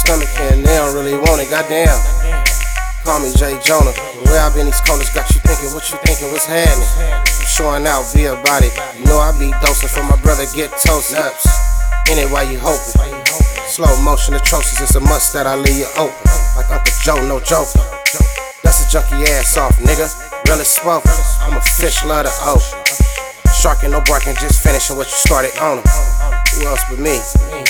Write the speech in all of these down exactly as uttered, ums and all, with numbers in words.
stomach and they don't really want it, goddamn. Call me Jay Jonah. Where I been, these callers got you thinking, what you thinking, what's happening? I'm showing out, be about it. You know I be dosing for my brother, get toasted. Ups, in it while you hoping. Slow motion atrocious, it's a must that I leave you open. Like Uncle Joe, no joke. That's a junkie ass off, nigga. Real as spoken. I'm a fish, love the ocean. Sharking, no barking, just finishing what you started on him. Who else but me?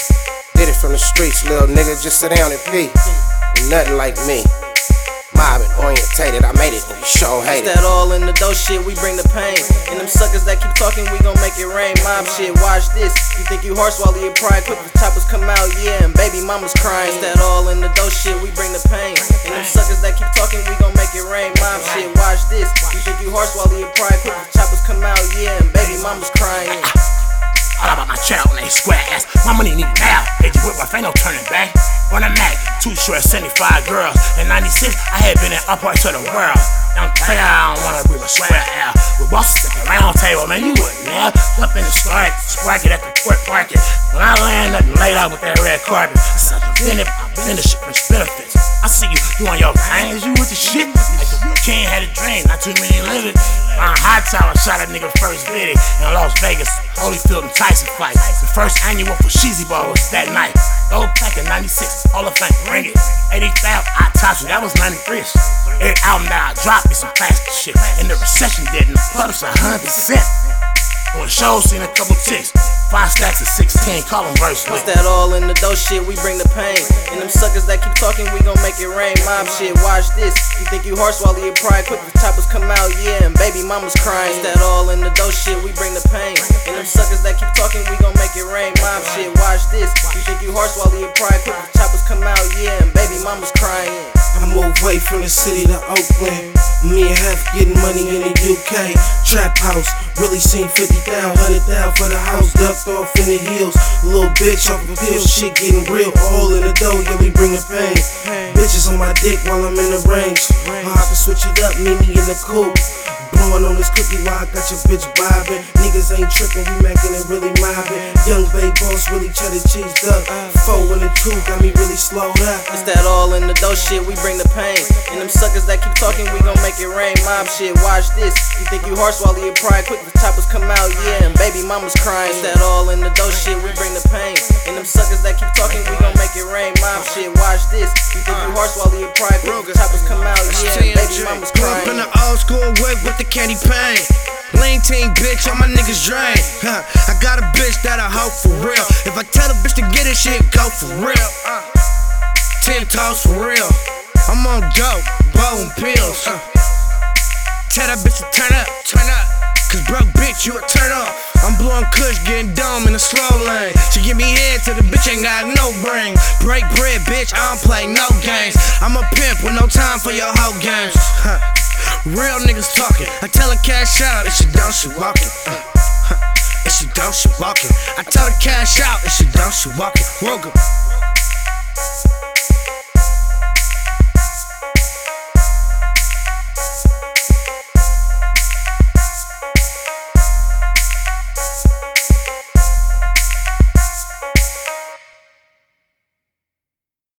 Did it from the streets, little nigga, just sit down and pee. Ain't nothing like me. Mobbing, orientated, I made it, and you sure hate it. That all in the dough shit, we bring the pain. And them suckers that keep talking, we gon' make it rain. Mob shit, watch this. You think you hard, swallow your pride, quick the choppers come out, yeah, and baby mama's crying. That all in the dough shit, we bring the pain. And them suckers that keep talking, we gon' make it rain. Mob shit, watch this. You think you hard, swallow your pride, quick the choppers come out, yeah, and baby mama's crying. All about my child on they square ass. My money need now. Hit you with my ain't no turning back. On a Mac, two short, seventy-five girls. In ninety-six, I had been in upward to the world. Don't tell I don't wanna be a swear out. With bosses at the round table, man, you wouldn't now. Up in the start, spark it at the court market. When I land up and laid out with that red carpet, I said, then it, then the shit brings benefits. I see you doing your things, you with the shit. Like the king had a dream, not too many living. On High Tower, shot a nigga first video in Las Vegas, Holyfield and Tyson fight. The first annual for Sheezy Ball was that night. Gold pack in ninety-six, Hall of Fame, ring it. eighty thousand, I tossed you, that was ninety-three. Every album that I dropped be some plastic shit. And the recession didn't publish a hundred percent. On the show, seen a couple ticks. Five stacks of sixteen, call them verse with. That all in the dough shit, we bring the pain. And them suckers that keep talking, we gon' make it rain. Mob shit, watch this. You think you hard, swallow your pride, quick the choppers come out, yeah, and baby mama's crying. That all in the dough shit, we bring the pain. And them suckers that keep talking, we gon' make it rain. Mob shit, watch this. You think you hard, swallow your pride, quick the choppers come out, yeah, and baby mama's crying. I moved away from the city to Oakland. Me and Hef getting money in the U K. Trap house, really seen fifty thousand, one hundred thousand for the house, ducked off in the hills. Little bitch off the pills, shit getting real. All in the dough, yeah, we bringin' pain. Bitches on my dick while I'm in the range. How I can switch it up, meet me in the coupe. Blowing on this cookie while I got your bitch vibing. Niggas ain't trippin', we mackin' and really mobbing. Young babe boss, really cheddar cheesed up. Four in the two, got me really slowed up. It's that all in the dough shit, we bring the pain. And them suckers that keep talking, we gon' make it rain. Mob shit, watch this. You think you hard, swallow your pride, quick the choppers come out, yeah, and baby mama's crying. It's that all in the dough shit, we bring the pain. And them suckers that keep talking, we gon' make it rain. Mob shit, watch this. You think you hard, swallow your pride, quick the choppers come out, yeah, and baby mama's crying. Grew up in the old school way with the candy paint. Lean team bitch, all my niggas drain. Huh. I got a bitch that I hope for real. If I tell a bitch to get it, shit go for real. Uh. Ten toes for real. I'm on dope, blowing pills. Uh. Tell that bitch to turn up, turn up. Cause broke bitch, you a turn off. I'm blowing kush, getting dumb in a slow lane. She give me head till the bitch ain't got no brain. Break bread, bitch, I don't play no games. I'm a pimp with no time for your hoe games. Huh. Real niggas talking. I tell her cash out, if she don't, she walking. Uh, huh. If she don't, she walking. I tell her cash out, if she don't, she walking. Roger.